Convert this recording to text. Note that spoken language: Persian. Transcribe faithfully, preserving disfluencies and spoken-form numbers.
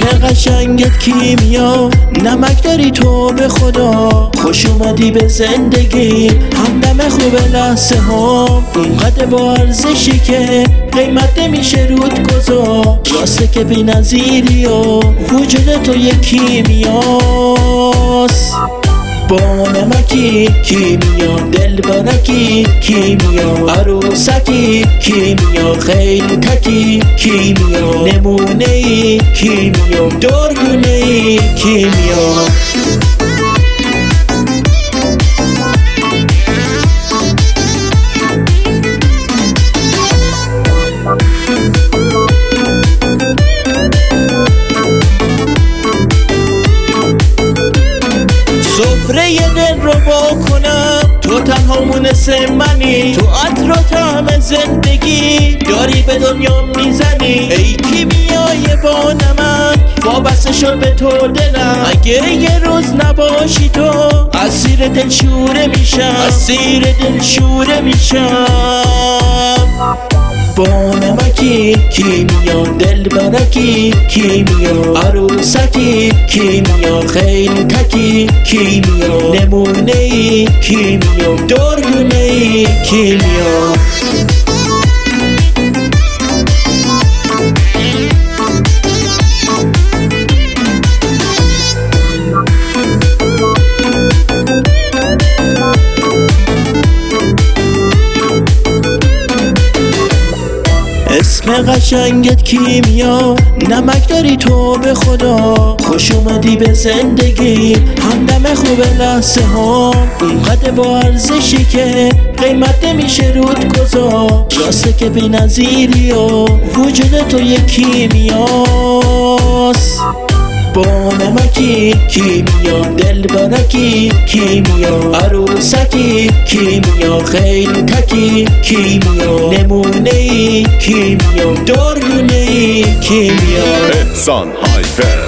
قشنگت کیمیا، نمک داری تو به خدا. خوش اومدی به زندگی، همدم خوب لحظه ها. اینقدر با ارزشی که قیمت نمیشه رود گذار. راسته که بی نظیری و وجود تو یک کیمیاست. با نمکی کیمیا، دل برکی کیمیا، عروسکی کیمیا، خیلی تکی کیمیا، نمونه ای کیمیا، دورگونه ای کیمیا. سفره دل رو با کنم، تو تنها مونس منی. تو عطر و طعم زندگی داری به دنیا میزنی. ای کیمیای با نمک، وابسته شد به تو دلم. اگه یه روز نباشی تو، اسیر دل شوره میشم، اسیر دل شوره میشم. با نمکی کیمیا، دل برکی کیمیا، عروسکی کیمیا، خیلی تکی کیمیا، نمونه ای کیمیا، دورگونه ای کیمیا. اسم قشنگت کیمیا، نمک داری تو به خدا. خوش اومدی به زندگی، همدم خوب لحظه ها. اینقدر با ارزشی که قیمت نمیشه رود گذار. راسته که بی نظیری و وجود تو یک کیمیاست. با نمکی کیمیا، دل برکی کیمیا، عروسکی کیمیا، خیلی تکی کیمیا، نمونه ای کیمیا، دورگونه ای کیمیا. احسان هایپر